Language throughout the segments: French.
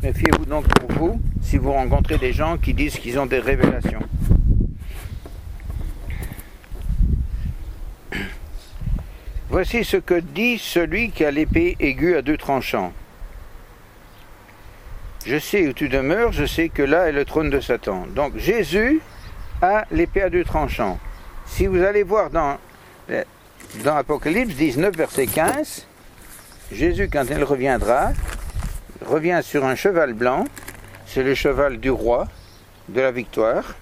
Méfiez-vous donc pour vous si vous rencontrez des gens qui disent qu'ils ont des révélations. Voici ce que dit celui qui a l'épée aiguë à deux tranchants. Je sais où tu demeures, je sais que là est le trône de Satan. Donc Jésus a l'épée à deux tranchants. Si vous allez voir dans Apocalypse 19, verset 15, Jésus, quand il reviendra, revient sur un cheval blanc, c'est le cheval du roi, de la victoire.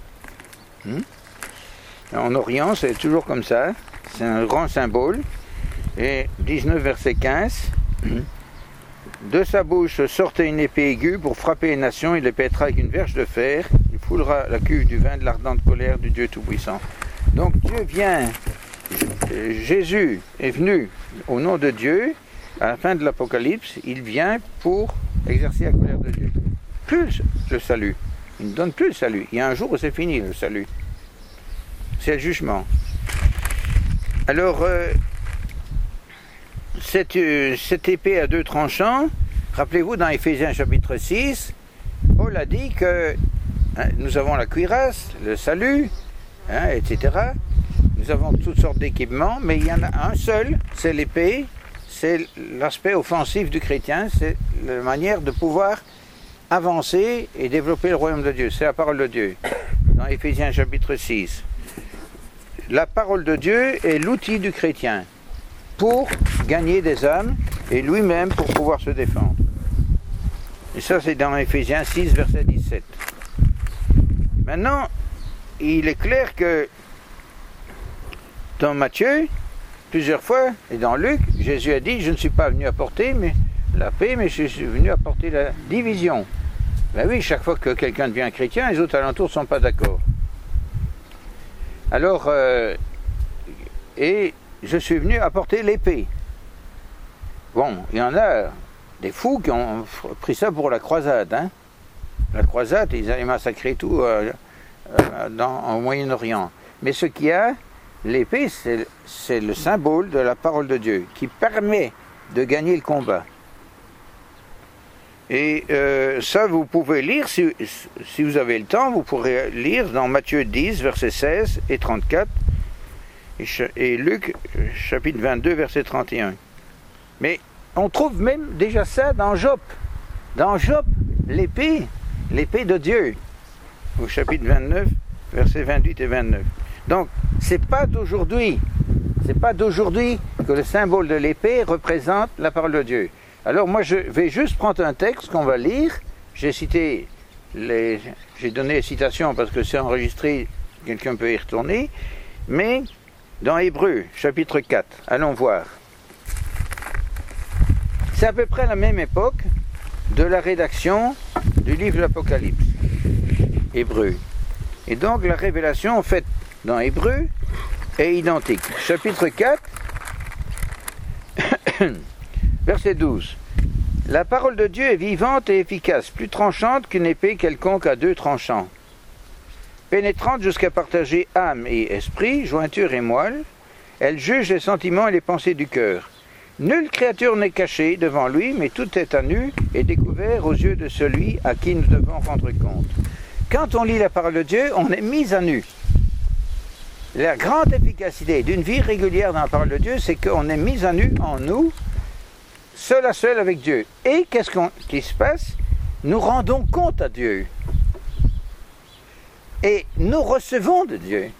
En Orient, c'est toujours comme ça, c'est un grand symbole. Et 19, verset 15, de sa bouche sortait une épée aiguë pour frapper les nations, il les pètera avec une verge de fer, il foulera la cuve du vin de l'ardente colère du Dieu Tout-Puissant. Donc Dieu vient, Jésus est venu au nom de Dieu, à la fin de l'Apocalypse, il vient pour exercer la colère de Dieu. Plus le salut, il ne donne plus le salut, il y a un jour où c'est fini le salut, c'est le jugement. Alors, cette épée à deux tranchants, rappelez-vous dans Éphésiens chapitre 6, Paul a dit que nous avons la cuirasse, le salut, etc. Nous avons toutes sortes d'équipements, mais il y en a un seul, c'est l'épée, c'est l'aspect offensif du chrétien, c'est la manière de pouvoir avancer et développer le royaume de Dieu, c'est la parole de Dieu, dans Éphésiens chapitre 6. La parole de Dieu est l'outil du chrétien pour gagner des âmes et lui-même pour pouvoir se défendre. Et ça, c'est dans Éphésiens 6, verset 17. Maintenant, il est clair que dans Matthieu, plusieurs fois, et dans Luc, Jésus a dit, je ne suis pas venu apporter la paix, mais je suis venu apporter la division. Ben oui, chaque fois que quelqu'un devient chrétien, les autres alentours ne sont pas d'accord. Alors, et je suis venu apporter l'épée. Bon, il y en a des fous qui ont pris ça pour la croisade. La croisade, ils allaient massacrer tout au Moyen-Orient. Mais ce qu'il y a, l'épée, c'est le symbole de la parole de Dieu qui permet de gagner le combat. Et ça, vous pouvez lire, si vous avez le temps, vous pourrez lire dans Matthieu 10, versets 16 et 34, et Luc, chapitre 22, verset 31. Mais on trouve même déjà ça dans Job. Dans Job, l'épée de Dieu, au chapitre 29, versets 28 et 29. Donc, c'est pas d'aujourd'hui que le symbole de l'épée représente la parole de Dieu. Alors moi je vais juste prendre un texte qu'on va lire. J'ai donné les citations parce que c'est enregistré, quelqu'un peut y retourner. Mais dans Hébreux, chapitre 4, allons voir. C'est à peu près la même époque de la rédaction du livre de l'Apocalypse, Hébreux. Et donc la révélation faite dans Hébreux est identique. Chapitre 4, verset 12. La parole de Dieu est vivante et efficace, plus tranchante qu'une épée quelconque à deux tranchants, pénétrante jusqu'à partager âme et esprit, jointure et moelle. Elle juge les sentiments et les pensées du cœur. Nulle créature n'est cachée devant lui, mais tout est à nu et découvert aux yeux de celui à qui nous devons rendre compte. Quand on lit la parole de Dieu, on est mis à nu. La grande efficacité d'une vie régulière dans la parole de Dieu, c'est qu'on est mis à nu en nous, seul à seul avec Dieu. Et qu'est-ce qui se passe? Nous rendons compte à Dieu. Et nous recevons de Dieu.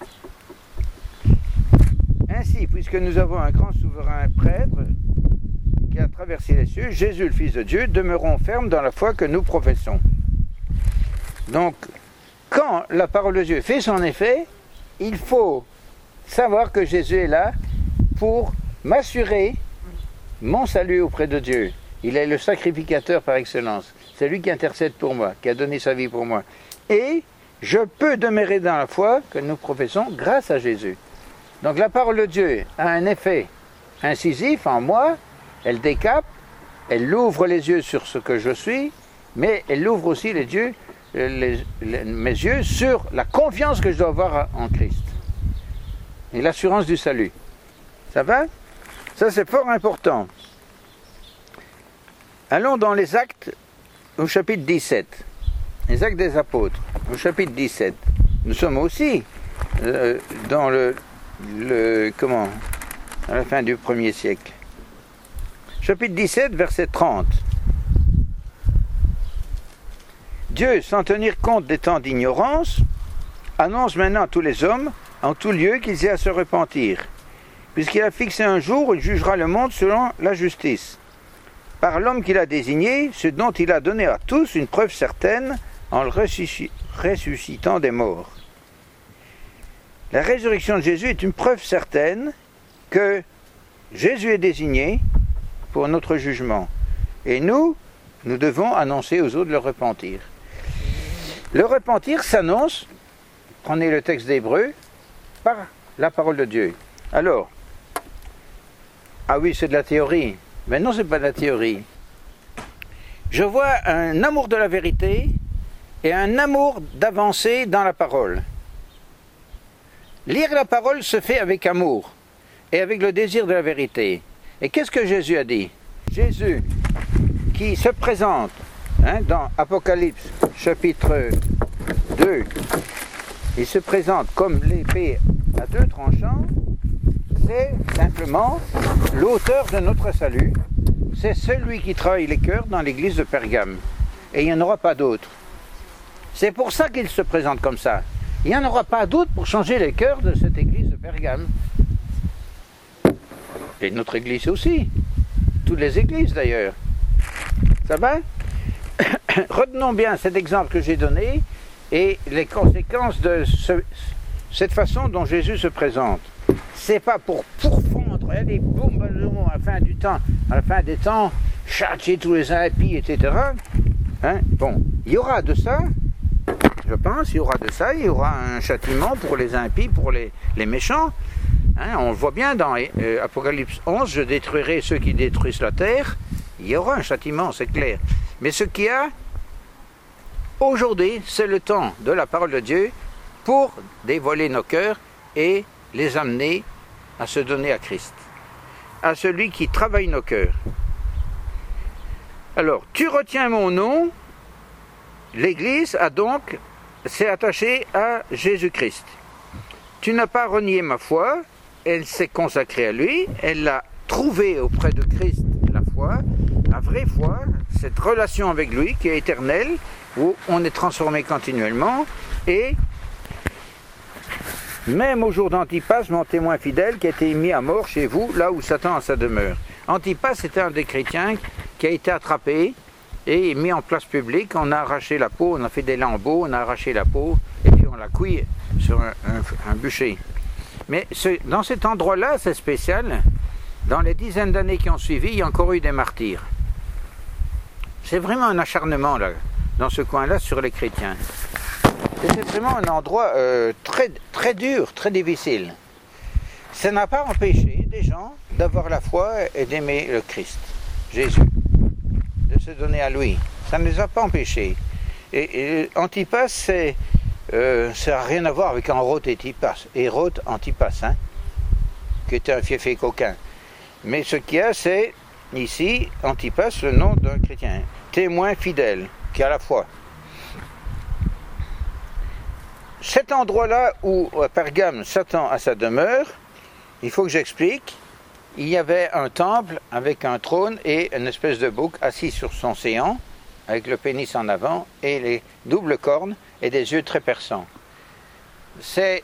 Ainsi, puisque nous avons un grand souverain prêtre qui a traversé les cieux, Jésus le Fils de Dieu, demeurons fermes dans la foi que nous professons. Donc, quand la parole de Dieu fait son effet, il faut savoir que Jésus est là pour m'assurer mon salut auprès de Dieu. Il est le sacrificateur par excellence. C'est lui qui intercède pour moi, qui a donné sa vie pour moi. Et je peux demeurer dans la foi que nous professons grâce à Jésus. Donc la parole de Dieu a un effet incisif en moi, elle décape, elle ouvre les yeux sur ce que je suis, mais elle ouvre aussi mes yeux sur la confiance que je dois avoir en Christ. Et l'assurance du salut. Ça va? Ça c'est fort important. Allons dans les Actes au chapitre 17, les Actes des Apôtres, au chapitre 17, nous sommes aussi dans comment, à la fin du 1er siècle. Chapitre 17, verset 30. Dieu, sans tenir compte des temps d'ignorance, annonce maintenant à tous les hommes, en tout lieu, qu'ils aient à se repentir, puisqu'il a fixé un jour où il jugera le monde selon la justice, par l'homme qu'il a désigné, ce dont il a donné à tous une preuve certaine en le ressuscitant des morts. La résurrection de Jésus est une preuve certaine que Jésus est désigné pour notre jugement. Et nous devons annoncer aux autres le repentir. Le repentir s'annonce, prenez le texte d'Hébreux, par la parole de Dieu. Alors, ah oui, c'est de la théorie. Mais non, c'est pas de la théorie. Je vois un amour de la vérité et un amour d'avancer dans la parole. Lire la parole se fait avec amour et avec le désir de la vérité. Et qu'est-ce que Jésus a dit? Jésus, qui se présente dans Apocalypse chapitre 2, il se présente comme l'épée à deux tranchants, c'est simplement l'auteur de notre salut, c'est celui qui travaille les cœurs dans l'église de Pergame. Et il n'y en aura pas d'autre. C'est pour ça qu'il se présente comme ça. Il n'y en aura pas d'autre pour changer les cœurs de cette église de Pergame. Et notre église aussi. Toutes les églises d'ailleurs. Ça va? Retenons bien cet exemple que j'ai donné et les conséquences de cette façon dont Jésus se présente. C'est pas pour pourfendre, allez, boum, boum, à la fin du temps, à la fin des temps, châtier tous les impies, etc. Bon, il y aura de ça, je pense, il y aura de ça, il y aura un châtiment pour les impies, pour les méchants. On le voit bien dans Apocalypse 11, je détruirai ceux qui détruisent la terre. Il y aura un châtiment, c'est clair. Mais ce qu'il y a aujourd'hui, c'est le temps de la parole de Dieu pour dévoiler nos cœurs et les amener à se donner à Christ, à celui qui travaille nos cœurs. Alors, tu retiens mon nom, l'Église s'est attachée à Jésus-Christ. Tu n'as pas renié ma foi, elle s'est consacrée à lui, elle a trouvé auprès de Christ la foi, la vraie foi, cette relation avec lui qui est éternelle, où on est transformé continuellement, et même au jour d'Antipas, mon témoin fidèle, qui a été mis à mort chez vous, là où Satan a sa demeure. Antipas était un des chrétiens qui a été attrapé et mis en place publique. On a arraché la peau, on a fait des lambeaux, on a arraché la peau, et puis on l'a cuit sur un bûcher. Mais dans cet endroit-là, c'est spécial. Dans les dizaines d'années qui ont suivi, il y a encore eu des martyrs. C'est vraiment un acharnement, là, dans ce coin-là, sur les chrétiens. C'est vraiment un endroit très, très dur, très difficile. Ça n'a pas empêché des gens d'avoir la foi et d'aimer le Christ, Jésus, de se donner à lui. Ça ne les a pas empêchés. Et Antipas, ça n'a rien à voir avec Hérode Antipas, qui était un fiefé coquin. Mais ce qu'il y a, c'est ici, Antipas, le nom d'un chrétien, témoin fidèle, qui a la foi. Cet endroit-là où, à Pergame, Satan a sa demeure, il faut que j'explique, il y avait un temple avec un trône et une espèce de bouc assis sur son séant, avec le pénis en avant et les doubles cornes et des yeux très perçants. C'est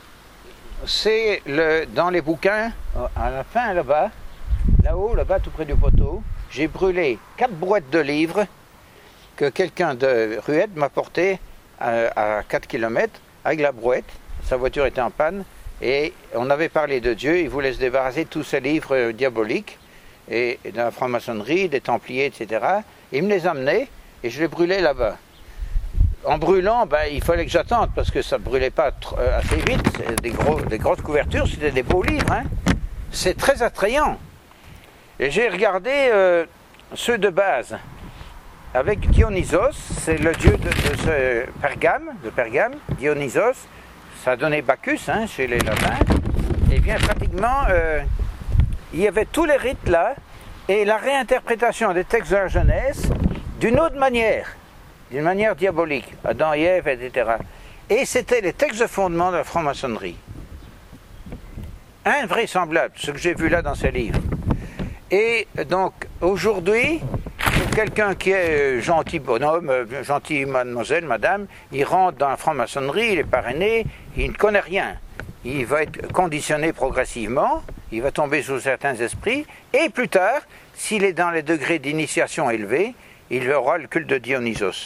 dans les bouquins, à la fin là-bas, là-haut, là-bas, tout près du poteau, j'ai brûlé 4 brouettes de livres que quelqu'un de Ruette m'a porté à 4 km avec la brouette. Sa voiture était en panne et on avait parlé de Dieu. Il voulait se débarrasser de tous ces livres diaboliques et de la franc-maçonnerie, des Templiers, etc. Il me les amenait et je les brûlais là-bas. En brûlant, il fallait que j'attende parce que ça ne brûlait pas assez vite. Des grosses couvertures, c'était des beaux livres. C'est très attrayant. Et j'ai regardé ceux de base. Avec Dionysos, c'est le dieu de Pergame, Dionysos, ça a donné Bacchus chez les latins, et bien pratiquement, il y avait tous les rites là, et la réinterprétation des textes de la Genèse d'une autre manière, d'une manière diabolique, Adam et Ève, etc. Et c'était les textes de fondement de la franc-maçonnerie. Invraisemblable, ce que j'ai vu là dans ces livres. Et donc, aujourd'hui, quelqu'un qui est gentil bonhomme, gentil mademoiselle, madame, il rentre dans la franc-maçonnerie, il est parrainé, il ne connaît rien. Il va être conditionné progressivement, il va tomber sous certains esprits, et plus tard, s'il est dans les degrés d'initiation élevés, il aura le culte de Dionysos.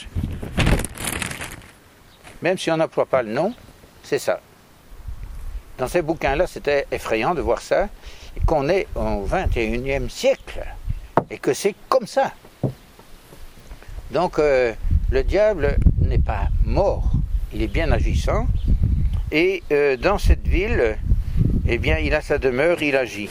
Même si on n'emploie pas le nom, c'est ça. Dans ces bouquins-là, c'était effrayant de voir ça, et qu'on est au XXIe siècle, et que c'est comme ça. Donc, le diable n'est pas mort, il est bien agissant, et dans cette ville, eh bien, il a sa demeure, il agit.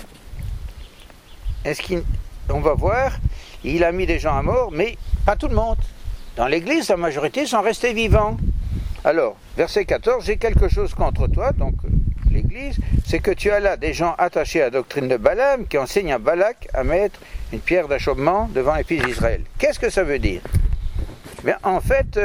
On va voir, il a mis des gens à mort, mais pas tout le monde. Dans l'Église, la majorité sont restés vivants. Alors, verset 14, j'ai quelque chose contre toi, donc l'Église, c'est que tu as là des gens attachés à la doctrine de Balaam qui enseignent à Balak à mettre une pierre d'achoppement devant les fils d'Israël. Qu'est-ce que ça veut dire? Bien, en fait,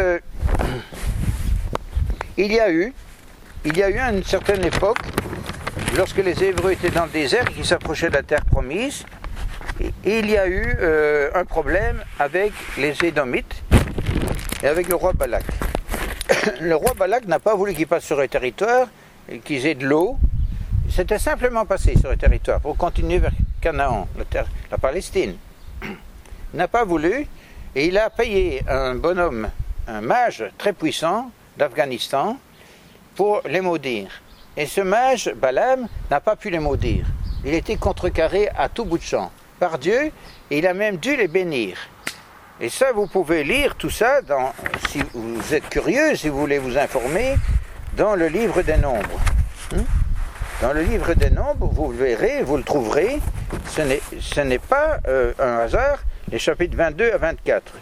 il y a eu à une certaine époque, lorsque les Hébreux étaient dans le désert et qu'ils s'approchaient de la terre promise, il y a eu un problème avec les Édomites et avec le roi Balak. Le roi Balak n'a pas voulu qu'ils passent sur le territoire, qu'ils aient de l'eau. C'était simplement passé sur le territoire pour continuer vers Canaan, la Palestine. Il n'a pas voulu, et il a payé un bonhomme, un mage très puissant d'Afghanistan, pour les maudire. Et ce mage, Balaam, n'a pas pu les maudire. Il était contrecarré à tout bout de champ par Dieu, et il a même dû les bénir. Et ça, vous pouvez lire tout ça, si vous êtes curieux, si vous voulez vous informer, dans le livre des Nombres. Dans le livre des Nombres, vous le verrez, vous le trouverez, ce n'est pas un hasard, les chapitres 22 à 24.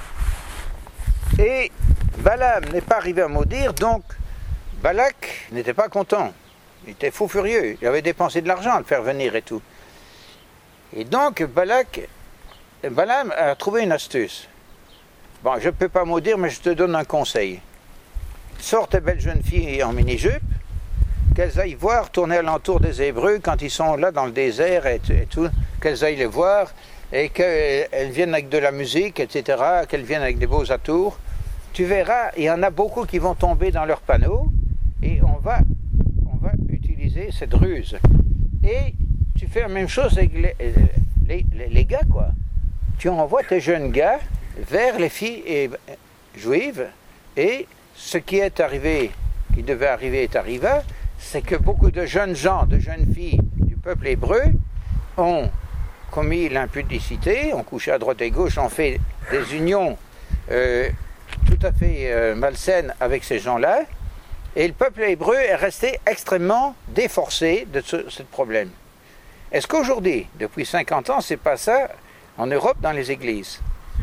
Et Balaam n'est pas arrivé à maudire, donc Balak n'était pas content. Il était fou furieux, il avait dépensé de l'argent à le faire venir et tout. Et donc Balaam a trouvé une astuce. Bon, je ne peux pas maudire, mais je te donne un conseil. Sors tes belles jeunes filles en mini-jupe, qu'elles aillent voir tourner alentour des Hébreux quand ils sont là dans le désert et tout, qu'elles aillent les voir et qu'elles viennent avec de la musique, etc., qu'elles viennent avec des beaux atours. Tu verras, il y en a beaucoup qui vont tomber dans leurs panneaux et on va utiliser cette ruse. Et tu fais la même chose avec les gars, quoi. Tu envoies tes jeunes gars vers les filles juives, et ce qui est arrivé, qui devait arriver est arrivé, c'est que beaucoup de jeunes gens, de jeunes filles du peuple hébreu ont commis l'impudicité, ont couché à droite et gauche, ont fait des unions tout à fait malsaines avec ces gens-là, et le peuple hébreu est resté extrêmement déforcé de ce problème. Est-ce qu'aujourd'hui, depuis 50 ans, c'est pas ça en Europe dans les églises?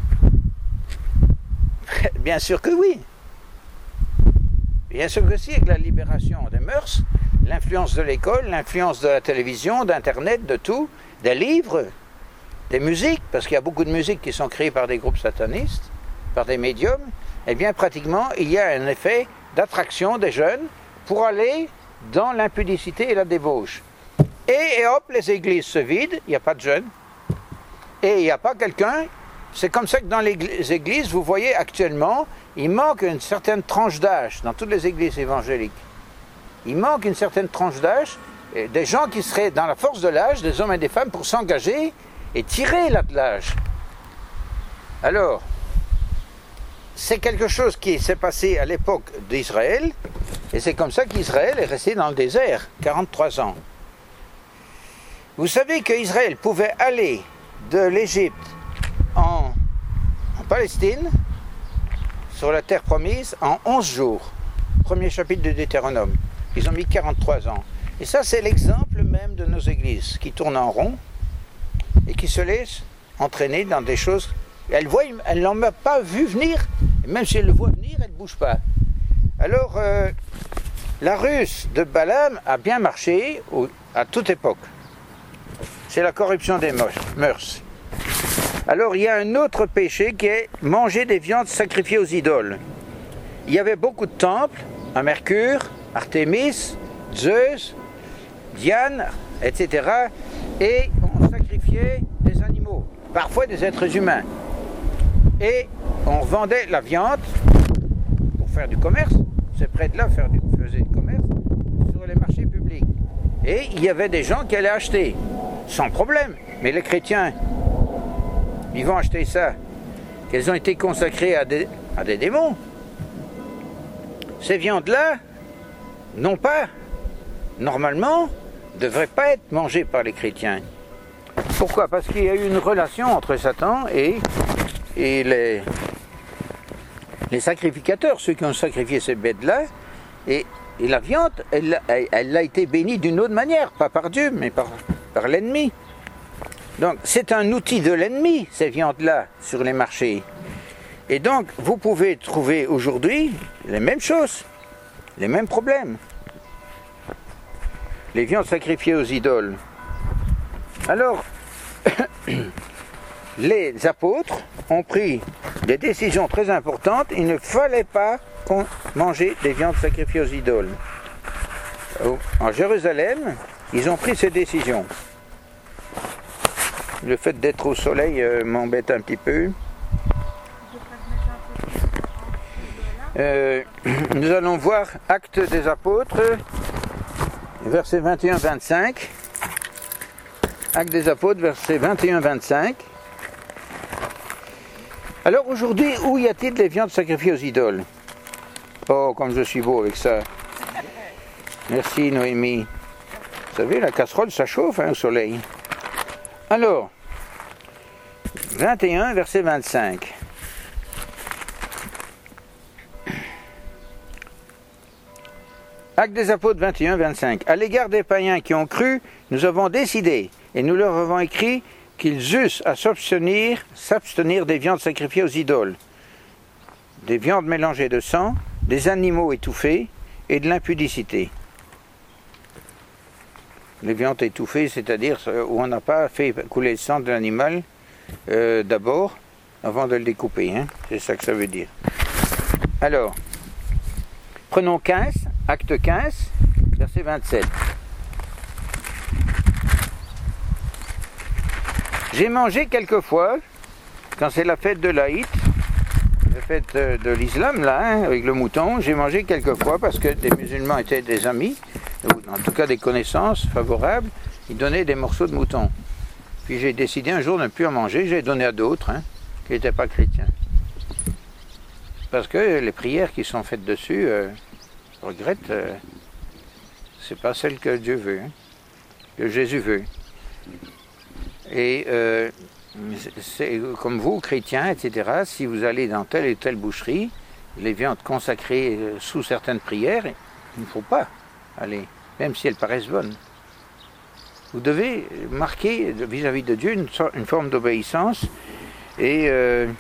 Bien sûr que oui. Bien sûr que si, avec la libération des mœurs, l'influence de l'école, l'influence de la télévision, d'Internet, de tout, des livres, des musiques, parce qu'il y a beaucoup de musiques qui sont créées par des groupes satanistes, par des médiums, eh bien pratiquement il y a un effet d'attraction des jeunes pour aller dans l'impudicité et la débauche. Et hop, les églises se vident, il n'y a pas de jeunes, et il n'y a pas quelqu'un. C'est comme ça que dans les églises, vous voyez actuellement, il manque une certaine tranche d'âge dans toutes les églises évangéliques. Il manque une certaine tranche d'âge, des gens qui seraient dans la force de l'âge, des hommes et des femmes, pour s'engager et tirer l'attelage. Alors, c'est quelque chose qui s'est passé à l'époque d'Israël, et c'est comme ça qu'Israël est resté dans le désert, 43 ans. Vous savez qu'Israël pouvait aller de l'Égypte en Palestine, sur la terre promise, en 11 jours. Premier chapitre de Deutéronome. Ils ont mis 43 ans. Et ça, c'est l'exemple même de nos églises, qui tournent en rond et qui se laissent entraîner dans des choses. Elles ne l'ont même pas vu venir. Et même si elles le voient venir, elles ne bougent pas. Alors, la ruse de Balaam a bien marché à toute époque. C'est la corruption des mœurs. Alors il y a un autre péché qui est manger des viandes sacrifiées aux idoles. Il y avait beaucoup de temples à Mercure, Artémis, Zeus, Diane, etc. Et on sacrifiait des animaux, parfois des êtres humains. Et on vendait la viande pour faire du commerce. C'est près de là, faisait du commerce sur les marchés publics. Et il y avait des gens qui allaient acheter, sans problème. Mais les chrétiens, ils vont acheter ça, qu'elles ont été consacrées à des démons. Ces viandes-là, non pas, normalement, ne devraient pas être mangées par les chrétiens. Pourquoi? Parce qu'il y a eu une relation entre Satan et les sacrificateurs, ceux qui ont sacrifié ces bêtes-là, et la viande, elle a été bénie d'une autre manière, pas par Dieu, mais par l'ennemi. Donc c'est un outil de l'ennemi, ces viandes-là, sur les marchés. Et donc vous pouvez trouver aujourd'hui les mêmes choses, les mêmes problèmes. Les viandes sacrifiées aux idoles. Alors, les apôtres ont pris des décisions très importantes. Il ne fallait pas manger des viandes sacrifiées aux idoles. En Jérusalem, ils ont pris ces décisions. Le fait d'être au soleil m'embête un petit peu. Nous allons voir Actes des Apôtres, versets 21-25. Actes des Apôtres, versets 21-25. Alors aujourd'hui, où y a-t-il des viandes sacrifiées aux idoles? Oh, comme je suis beau avec ça. Merci Noémie. Vous savez, la casserole, ça chauffe au soleil. Alors, 21, verset 25. Actes des Apôtres 21, 25. À l'égard des païens qui ont cru, nous avons décidé, et nous leur avons écrit, qu'ils eussent à s'abstenir des viandes sacrifiées aux idoles, des viandes mélangées de sang, des animaux étouffés et de l'impudicité. Les viandes étouffées, c'est-à-dire où on n'a pas fait couler le sang de l'animal d'abord, avant de le découper. C'est ça que ça veut dire. Alors, prenons 15, acte 15, verset 27. J'ai mangé quelquefois, quand c'est la fête de l'Aïd, la fête de l'islam, là, avec le mouton, j'ai mangé quelquefois parce que des musulmans étaient des amis, ou en tout cas des connaissances favorables, ils donnaient des morceaux de mouton. Puis j'ai décidé un jour de ne plus en manger, j'ai donné à d'autres, qui n'étaient pas chrétiens. Parce que les prières qui sont faites dessus, je regrette, c'est pas celle que Dieu veut, que Jésus veut. Et c'est comme vous, chrétiens, etc., si vous allez dans telle et telle boucherie, les viandes consacrées sous certaines prières, il ne faut pas aller, même si elles paraissent bonnes. Vous devez marquer vis-à-vis de Dieu une forme d'obéissance. Et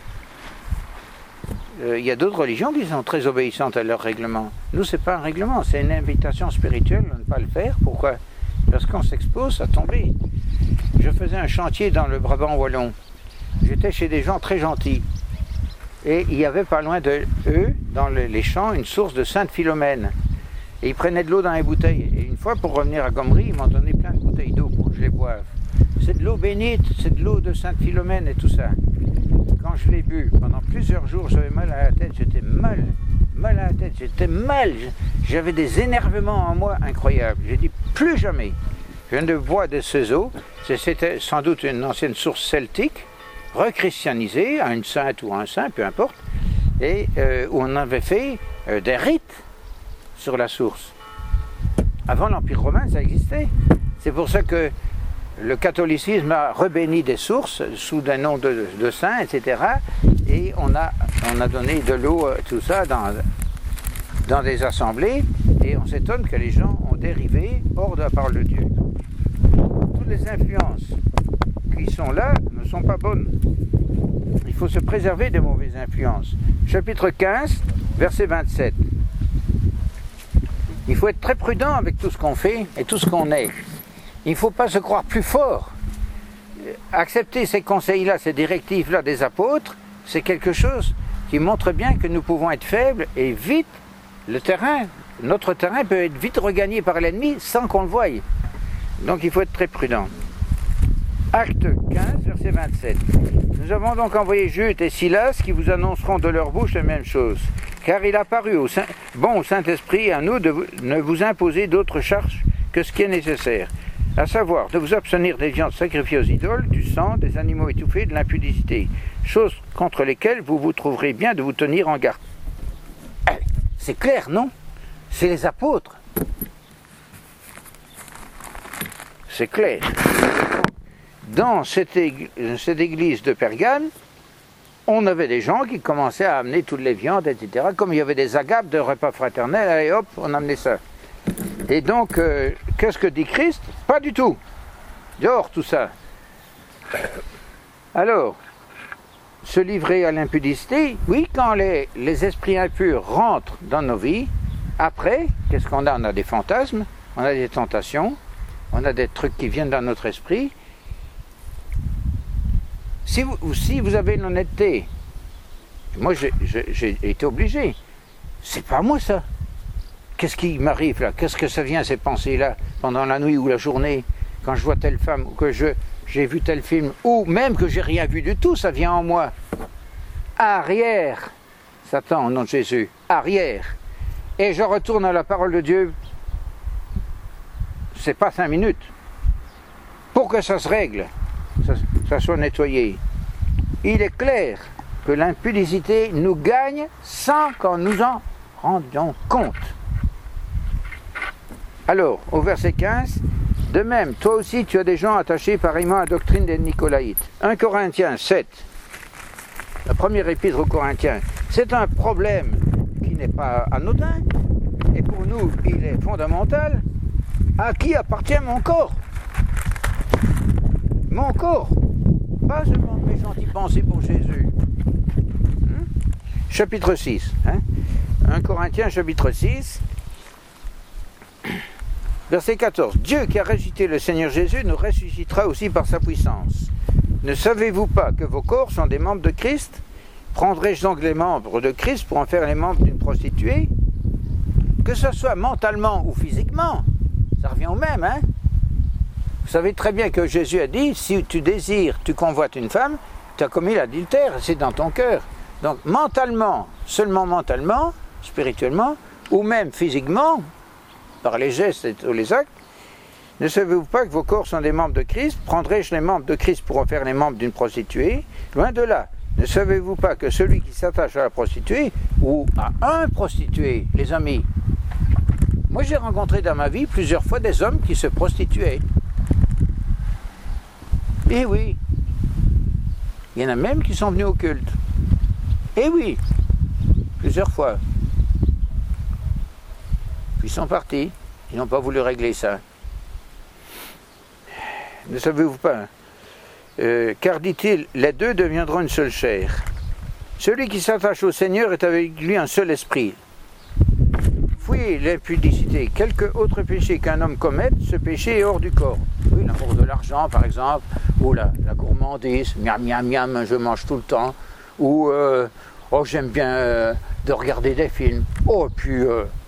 il y a d'autres religions qui sont très obéissantes à leurs règlements. Nous, ce n'est pas un règlement, c'est une invitation spirituelle à ne pas le faire. Pourquoi? Parce qu'on s'expose à tomber. Je faisais un chantier dans le Brabant wallon. J'étais chez des gens très gentils. Et il y avait pas loin de eux, dans les champs, une source de Sainte-Philomène. Et ils prenaient de l'eau dans les bouteilles. Et une fois, pour revenir à Gomery, ils m'ont donné plein de bouteilles d'eau pour que je les boive. C'est de l'eau bénite, c'est de l'eau de Sainte-Philomène et tout ça. Quand je l'ai bu, pendant plusieurs jours, j'avais mal à la tête, j'étais mal à la tête, j'étais mal. J'avais des énervements en moi incroyables. J'ai dit, plus jamais. Je viens de boire de ces eaux. C'était sans doute une ancienne source celtique, rechristianisée, à une sainte ou à un saint, peu importe, et où on avait fait des rites sur la source. Avant l'Empire romain, ça existait. C'est pour ça que le catholicisme a rebéni des sources sous des noms de saints, etc. Et on a donné de l'eau, tout ça, dans des assemblées, et on s'étonne que les gens ont dérivé hors de la parole de Dieu. Toutes les influences qui sont là ne sont pas bonnes. Il faut se préserver des mauvaises influences. Chapitre 15, verset 27. Il faut être très prudent avec tout ce qu'on fait et tout ce qu'on est. Il ne faut pas se croire plus fort. accepter ces conseils-là, ces directives-là des apôtres, c'est quelque chose qui montre bien que nous pouvons être faibles et vite, notre terrain peut être vite regagné par l'ennemi sans qu'on le voie. Donc il faut être très prudent. Acte 15, verset 27. Nous avons donc envoyé Jude et Silas qui vous annonceront de leur bouche la même chose. Car il a paru au Saint-Esprit et à nous de ne vous imposer d'autres charges que ce qui est nécessaire, à savoir de vous abstenir des viandes sacrifiées aux idoles, du sang, des animaux étouffés, de l'impudicité, choses contre lesquelles vous vous trouverez bien de vous tenir en garde. C'est clair, non? C'est les apôtres. C'est clair. Dans cette église de Pergame, on avait des gens qui commençaient à amener toutes les viandes, etc. Comme il y avait des agapes de repas fraternels, allez hop, on amenait ça. Et donc, qu'est-ce que dit Christ? Pas du tout. Dehors tout ça. Alors, se livrer à l'impudicité, oui, quand les esprits impurs rentrent dans nos vies, après, qu'est-ce qu'on a? On a des fantasmes, on a des tentations, on a des trucs qui viennent dans notre esprit. Si vous avez l'honnêteté, moi j'ai été obligé, c'est pas moi ça. Qu'est-ce qui m'arrive là? Qu'est-ce que ça vient ces pensées-là pendant la nuit ou la journée, quand je vois telle femme ou que j'ai vu tel film, ou même que j'ai rien vu du tout, ça vient en moi. Arrière, Satan au nom de Jésus, arrière. Et je retourne à la parole de Dieu, c'est pas 5 minutes, pour que ça se règle, ça soit nettoyé. Il est clair que l'impudicité nous gagne sans qu'on nous en rendions compte. Alors, au verset 15, de même, toi aussi tu as des gens attachés pareillement à la doctrine des Nicolaïtes. 1 Corinthiens 7, la première épître aux Corinthiens, c'est un problème qui n'est pas anodin, et pour nous il est fondamental. À qui appartient mon corps? Mon corps, pas seulement mes gentilles pensées pour Jésus. Chapitre 6, 1 Corinthiens chapitre 6, verset 14. Dieu qui a ressuscité le Seigneur Jésus nous ressuscitera aussi par sa puissance. Ne savez-vous pas que vos corps sont des membres de Christ? Prendrai-je donc les membres de Christ pour en faire les membres d'une prostituée? Que ce soit mentalement ou physiquement, ça revient au même, hein? Vous savez très bien que Jésus a dit, si tu désires, tu convoites une femme, tu as commis l'adultère, c'est dans ton cœur. Donc mentalement, seulement mentalement, spirituellement, ou même physiquement, par les gestes et les actes, ne savez-vous pas que vos corps sont des membres de Christ? Prendrai-je les membres de Christ pour en faire les membres d'une prostituée? Loin de là. Ne savez-vous pas que celui qui s'attache à la prostituée, ou à un prostitué, les amis, moi j'ai rencontré dans ma vie plusieurs fois des hommes qui se prostituaient. Et oui, il y en a même qui sont venus au culte. Et oui, plusieurs fois. Puis ils sont partis, ils n'ont pas voulu régler ça. Ne savez-vous pas, car dit-il, les deux deviendront une seule chair. Celui qui s'attache au Seigneur est avec lui un seul esprit. Fuyez l'impudicité. Quelque autre péché qu'un homme commette, ce péché est hors du corps. Oui, l'amour de l'argent, par exemple, ou la gourmandise, miam, miam, miam, je mange tout le temps, ou oh, j'aime bien de regarder des films. Oh, puis,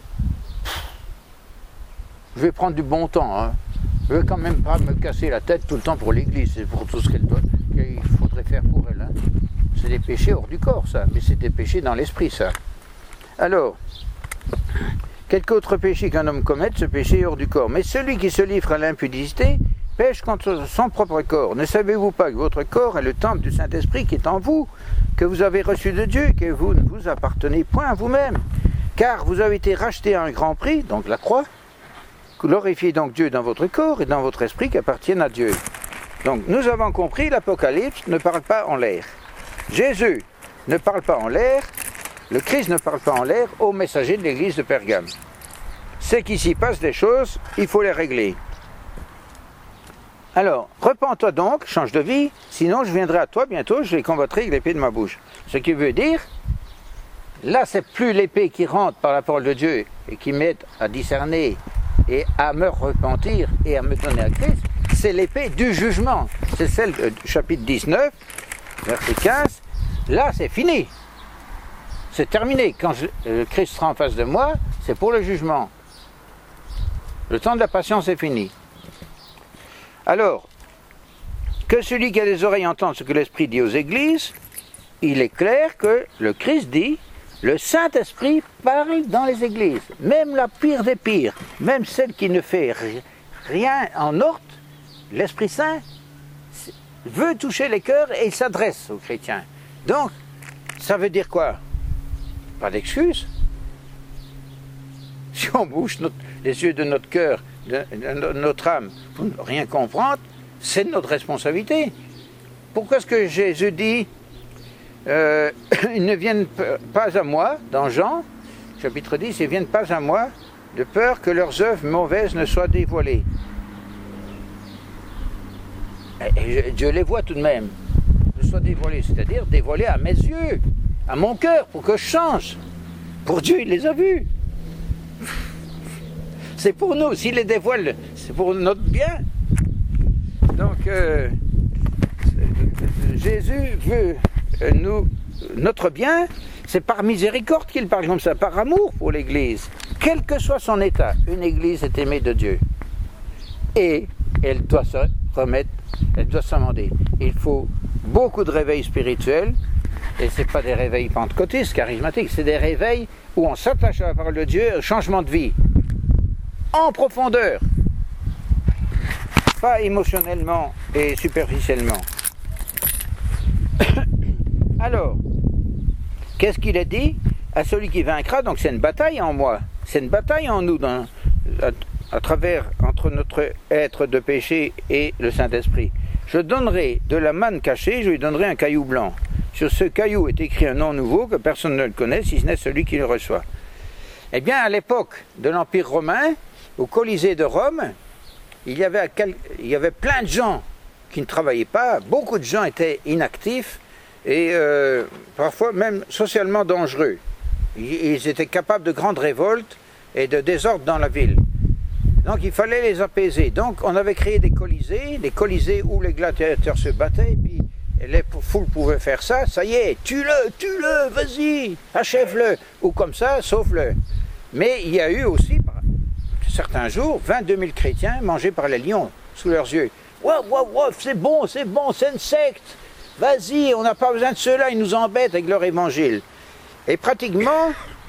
je vais prendre du bon temps, hein. Je ne vais quand même pas me casser la tête tout le temps pour l'église, c'est pour tout ce qu'il faudrait faire pour elle. Hein. C'est des péchés hors du corps, ça, mais c'est des péchés dans l'esprit, ça. Alors, quelque autre péché qu'un homme commette, ce péché est hors du corps. Mais celui qui se livre à l'impudicité pêche contre son propre corps. Ne savez-vous pas que votre corps est le temple du Saint-Esprit qui est en vous, que vous avez reçu de Dieu, que vous ne vous appartenez point à vous-même, car vous avez été racheté à un grand prix, donc la croix. Glorifiez donc Dieu dans votre corps et dans votre esprit qui appartiennent à Dieu. Donc nous avons compris, l'Apocalypse ne parle pas en l'air. Jésus ne parle pas en l'air, le Christ ne parle pas en l'air aux messagers de l'église de Pergame. C'est qu'il s'y passe des choses, il faut les régler. Alors, repens-toi donc, change de vie, sinon je viendrai à toi bientôt, je les combattrai avec l'épée de ma bouche. Ce qui veut dire, là c'est plus l'épée qui rentre par la parole de Dieu et qui m'aide à discerner et à me repentir et à me donner à Christ, c'est l'épée du jugement. C'est celle du chapitre 19, verset 15. Là, c'est fini. C'est terminé. Quand le Christ sera en face de moi, c'est pour le jugement. Le temps de la patience est fini. Alors, que celui qui a des oreilles entende ce que l'Esprit dit aux églises, il est clair que le Christ dit, le Saint-Esprit parle dans les églises. Même la pire des pires, même celle qui ne fait rien en ordre, l'Esprit Saint veut toucher les cœurs et il s'adresse aux chrétiens. Donc, ça veut dire quoi? Pas d'excuse. Si on bouge les yeux de notre cœur, de notre âme, pour ne rien comprendre, c'est notre responsabilité. Pourquoi est-ce que Jésus dit ils ne viennent pas à moi, dans Jean, chapitre 10, ils ne viennent pas à moi, de peur que leurs œuvres mauvaises ne soient dévoilées. Et Dieu les voit tout de même, ne soient dévoilées, c'est-à-dire dévoilées à mes yeux, à mon cœur, pour que je change. Pour Dieu, il les a vus. C'est pour nous, s'il les dévoile, c'est pour notre bien. Donc, Jésus veut notre bien, c'est par miséricorde qu'il parle comme ça, par amour pour l'Église. Quel que soit son état, une Église est aimée de Dieu. Et elle doit se remettre, elle doit s'amender. Il faut beaucoup de réveils spirituels, et ce n'est pas des réveils pentecôtistes, charismatiques, c'est des réveils où on s'attache à la parole de Dieu, au changement de vie, en profondeur, pas émotionnellement et superficiellement. Alors, qu'est-ce qu'il a dit? À celui qui vaincra, donc c'est une bataille en moi, c'est une bataille en nous, à travers, entre notre être de péché et le Saint-Esprit. Je donnerai de la manne cachée, je lui donnerai un caillou blanc. Sur ce caillou est écrit un nom nouveau que personne ne le connaît, si ce n'est celui qui le reçoit. Eh bien, à l'époque de l'Empire romain, au Colisée de Rome, il y avait plein de gens qui ne travaillaient pas, beaucoup de gens étaient inactifs, et parfois même socialement dangereux. Ils étaient capables de grandes révoltes et de désordre dans la ville. Donc il fallait les apaiser. Donc on avait créé des colisées où les gladiateurs se battaient, et puis les foules pouvaient faire ça, ça y est, tue-le, vas-y, achève-le, ou comme ça, sauve-le. Mais il y a eu aussi, certains jours, 22 000 chrétiens mangés par les lions sous leurs yeux. Wow, c'est bon, c'est une secte. Vas-y, on n'a pas besoin de ceux-là, ils nous embêtent avec leur évangile. Et pratiquement,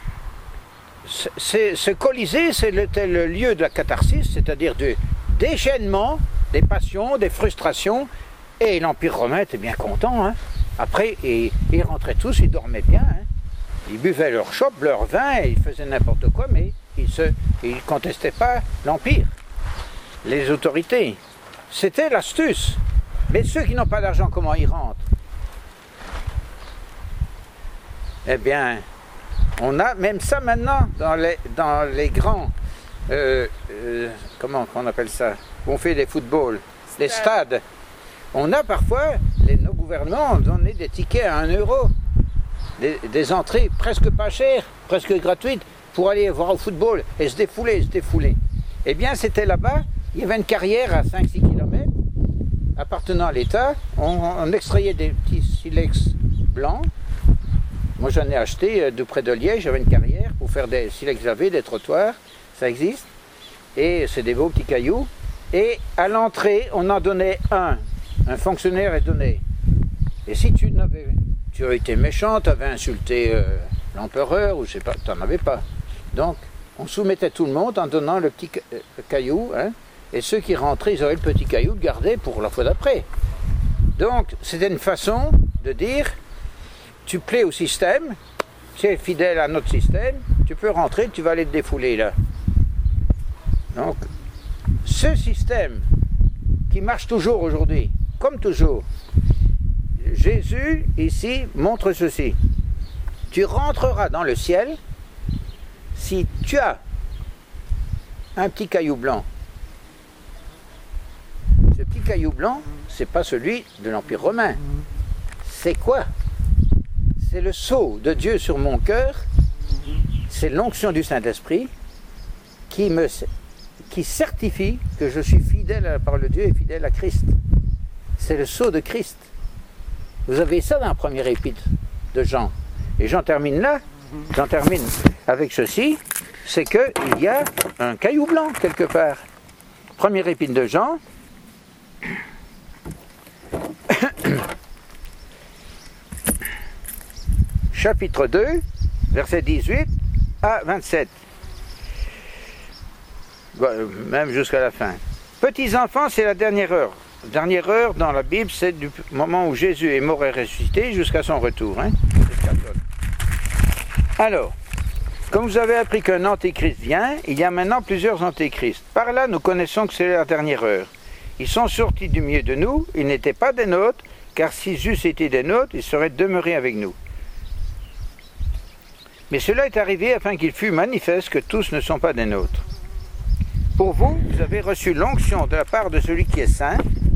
ce Colisée, c'était le lieu de la catharsis, c'est-à-dire du déchaînement des passions, des frustrations, et l'Empire romain était bien content. Hein. Après, ils rentraient tous, ils dormaient bien. Hein. Ils buvaient leur chope, leur vin, et ils faisaient n'importe quoi, mais ils ne contestaient pas l'Empire, les autorités. C'était l'astuce. Mais ceux qui n'ont pas d'argent, comment ils rentrent? Eh bien, on a même ça maintenant dans les grands, comment on appelle ça, où on fait des footballs, les stades. On a parfois, nos gouvernements ont donné des tickets à 1 euro, des entrées presque pas chères, presque gratuites, pour aller voir au football et se défouler. Eh bien, c'était là-bas, il y avait une carrière à 5-6 km, appartenant à l'État, on extrayait des petits silex blancs. Moi j'en ai acheté de près de Liège, j'avais une carrière pour faire des silex gravés, des trottoirs, ça existe. Et c'est des beaux petits cailloux. Et à l'entrée, on en donnait un fonctionnaire est donné. Et si tu as été méchant, tu avais insulté l'empereur, ou je sais pas, tu n'en avais pas. Donc on soumettait tout le monde en donnant le petit caillou, hein. Et ceux qui rentraient, ils auraient le petit caillou de garder pour la fois d'après. Donc, c'était une façon de dire, tu plais au système, tu es fidèle à notre système, tu peux rentrer, tu vas aller te défouler là. Donc, ce système qui marche toujours aujourd'hui, comme toujours, Jésus, ici, montre ceci. Tu rentreras dans le ciel si tu as un petit caillou blanc. Ce petit caillou blanc, c'est pas celui de l'Empire romain. C'est quoi? C'est le sceau de Dieu sur mon cœur, c'est l'onction du Saint-Esprit qui qui certifie que je suis fidèle à la parole de Dieu et fidèle à Christ. C'est le sceau de Christ. Vous avez ça dans la première épître de Jean. Et j'en termine là. J'en termine avec ceci. C'est qu'il y a un caillou blanc quelque part. Première épître de Jean. Chapitre 2, verset 18 à 27. Même jusqu'à la fin. Petits enfants, c'est la dernière heure. La dernière heure dans la Bible, c'est du moment où Jésus est mort et ressuscité jusqu'à son retour. Alors, comme vous avez appris qu'un antéchrist vient, il y a maintenant plusieurs antéchrists. Par là, nous connaissons que c'est la dernière heure. Ils sont sortis du milieu de nous, ils n'étaient pas des nôtres, car s'ils eussent été des nôtres, ils seraient demeurés avec nous. Mais cela est arrivé afin qu'il fût manifeste que tous ne sont pas des nôtres. Pour vous, vous avez reçu l'onction de la part de celui qui est saint,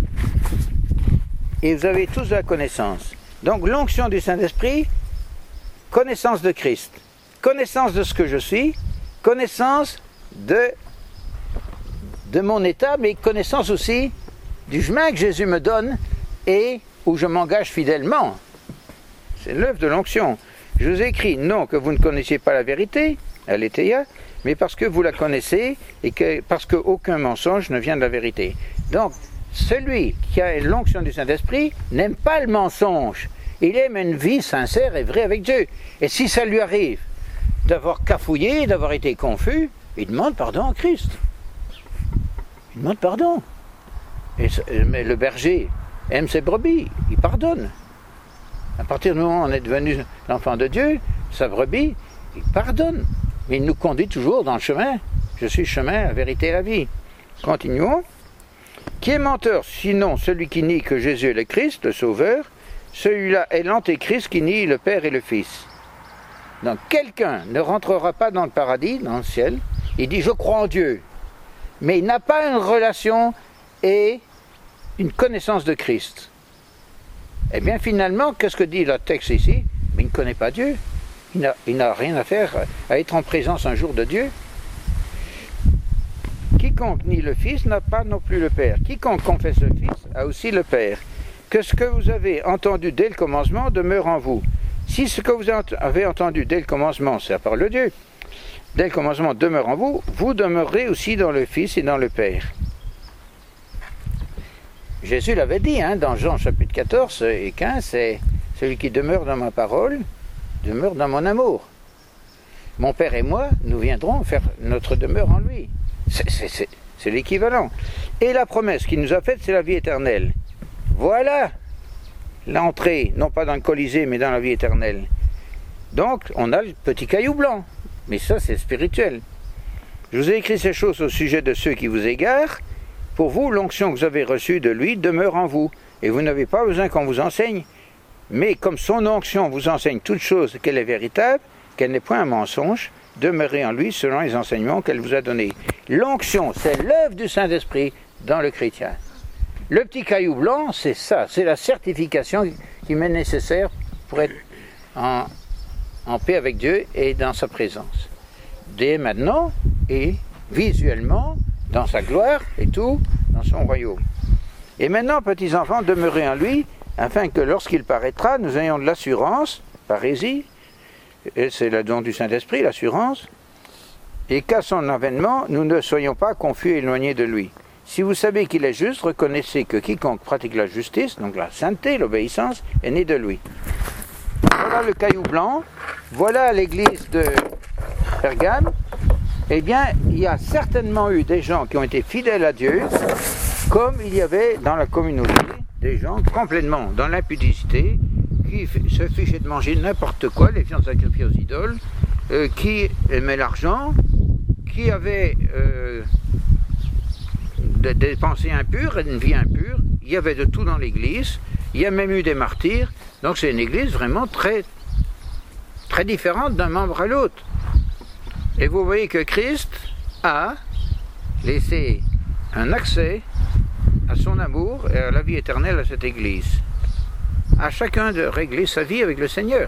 et vous avez tous la connaissance. Donc l'onction du Saint-Esprit, connaissance de Christ, connaissance de ce que je suis, connaissance de mon état, mais connaissance aussi du chemin que Jésus me donne et où je m'engage fidèlement. C'est l'œuvre de l'onction. Je vous écris, non que vous ne connaissiez pas la vérité, Aletheia, mais parce que vous la connaissez et que, parce qu'aucun mensonge ne vient de la vérité. Donc, celui qui a l'onction du Saint-Esprit n'aime pas le mensonge. Il aime une vie sincère et vraie avec Dieu. Et si ça lui arrive d'avoir cafouillé, d'avoir été confus, il demande pardon à Christ. Il demande pardon. Mais le berger aime ses brebis, il pardonne. À partir du moment où on est devenu l'enfant de Dieu, sa brebis, il pardonne. Mais il nous conduit toujours dans le chemin. Je suis le chemin, la vérité et la vie. Continuons. Qui est menteur, sinon celui qui nie que Jésus est le Christ, le Sauveur? Celui-là est l'antéchrist qui nie le Père et le Fils. Donc quelqu'un ne rentrera pas dans le paradis, dans le ciel. Il dit je crois en Dieu. Mais il n'a pas une relation et une connaissance de Christ. Eh bien finalement, qu'est-ce que dit le texte ici? Mais il ne connaît pas Dieu. Il n'a rien à faire à être en présence un jour de Dieu. Quiconque nie le Fils n'a pas non plus le Père. Quiconque confesse le Fils a aussi le Père. Que ce que vous avez entendu dès le commencement demeure en vous. Si ce que vous avez entendu dès le commencement, c'est la parole de Dieu, dès le commencement demeure en vous, vous demeurerez aussi dans le Fils et dans le Père. Jésus l'avait dit dans Jean chapitre 14 et 15, c'est celui qui demeure dans ma parole, demeure dans mon amour. Mon Père et moi, nous viendrons faire notre demeure en lui. C'est l'équivalent. Et la promesse qu'il nous a faite, c'est la vie éternelle. Voilà l'entrée, non pas dans le Colisée, mais dans la vie éternelle. Donc, on a le petit caillou blanc. Mais ça, c'est spirituel. Je vous ai écrit ces choses au sujet de ceux qui vous égarent. Pour vous, l'onction que vous avez reçue de lui demeure en vous. Et vous n'avez pas besoin qu'on vous enseigne. Mais comme son onction vous enseigne toute chose qu'elle est véritable, qu'elle n'est point un mensonge, demeurez en lui selon les enseignements qu'elle vous a donnés. L'onction, c'est l'œuvre du Saint-Esprit dans le chrétien. Le petit caillou blanc, c'est ça, c'est la certification qui m'est nécessaire pour être en paix avec Dieu et dans sa présence. Dès maintenant et visuellement, dans sa gloire et tout, dans son royaume. Et maintenant, petits enfants, demeurez en lui, afin que lorsqu'il paraîtra, nous ayons de l'assurance, parésie, et c'est le don du Saint-Esprit, l'assurance, et qu'à son avènement, nous ne soyons pas confus et éloignés de lui. Si vous savez qu'il est juste, reconnaissez que quiconque pratique la justice, donc la sainteté, l'obéissance, est né de lui. Voilà le caillou blanc, voilà l'église de Pergame. Eh bien, il y a certainement eu des gens qui ont été fidèles à Dieu, comme il y avait dans la communauté des gens complètement dans l'impudicité, qui se fichaient de manger n'importe quoi, les viandes sacrifiées aux idoles, qui aimaient l'argent, qui avaient des pensées impures et une vie impure. Il y avait de tout dans l'église, il y a même eu des martyrs, donc c'est une église vraiment très, très différente d'un membre à l'autre. Et vous voyez que Christ a laissé un accès à son amour et à la vie éternelle à cette église. À chacun de régler sa vie avec le Seigneur.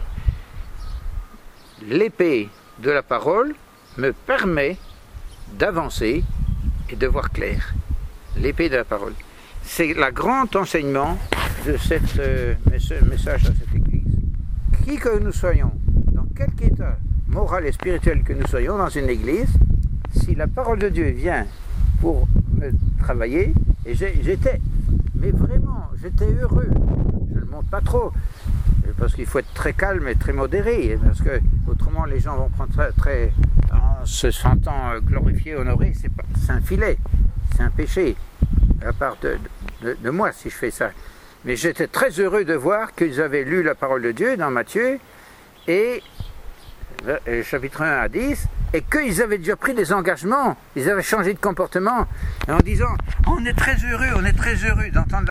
L'épée de la parole me permet d'avancer et de voir clair. L'épée de la parole. C'est le grand enseignement de ce message à cette Église. Qui que nous soyons, dans quelque état moral et spirituel que nous soyons dans une Église, si la parole de Dieu vient pour me travailler, et j'étais heureux. Je ne le montre pas trop, parce qu'il faut être très calme et très modéré, parce que autrement les gens vont prendre très en se sentant glorifié, honoré, c'est un filet, c'est un péché, à part de moi si je fais ça. Mais j'étais très heureux de voir qu'ils avaient lu la parole de Dieu dans Matthieu, et chapitre 1 à 10, et qu'ils avaient déjà pris des engagements, ils avaient changé de comportement, en disant on est très heureux d'entendre